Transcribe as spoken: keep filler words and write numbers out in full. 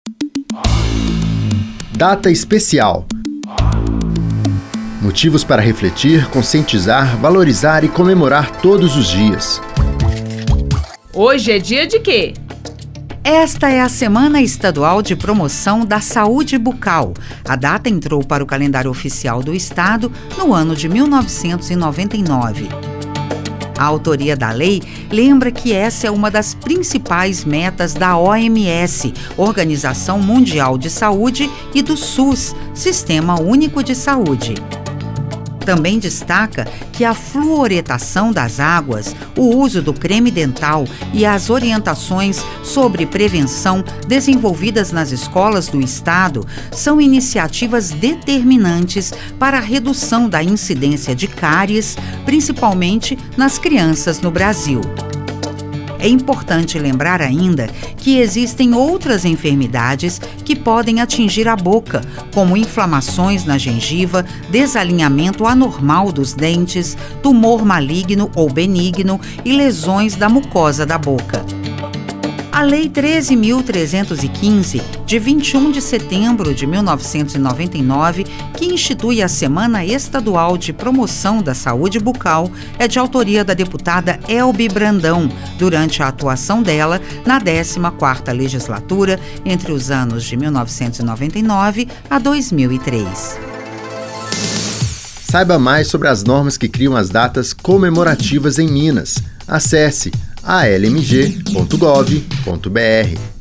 Data especial. Motivos para refletir, conscientizar, valorizar e comemorar todos os dias. Hoje é dia de quê? Esta é a Semana Estadual de Promoção da Saúde Bucal. A data entrou para o calendário oficial do Estado no ano de mil novecentos e noventa e nove. A autoria da lei lembra que essa é uma das principais metas da O M S, Organização Mundial de Saúde, e do SUS, Sistema Único de Saúde. Também destaca que a fluoretação das águas, o uso do creme dental e as orientações sobre prevenção desenvolvidas nas escolas do Estado são iniciativas determinantes para a redução da incidência de cáries, principalmente nas crianças no Brasil. É importante lembrar ainda que existem outras enfermidades que podem atingir a boca, como inflamações na gengiva, desalinhamento anormal dos dentes, tumor maligno ou benigno e lesões da mucosa da boca. A Lei treze mil trezentos e quinze, de vinte e um de setembro de mil novecentos e noventa e nove, que institui a Semana Estadual de Promoção da Saúde Bucal, é de autoria da deputada Elby Brandão, durante a atuação dela na décima quarta Legislatura, entre os anos de mil novecentos e noventa e nove a dois mil e três. Saiba mais sobre as normas que criam as datas comemorativas em Minas. Acesse a l m g ponto gov ponto b r.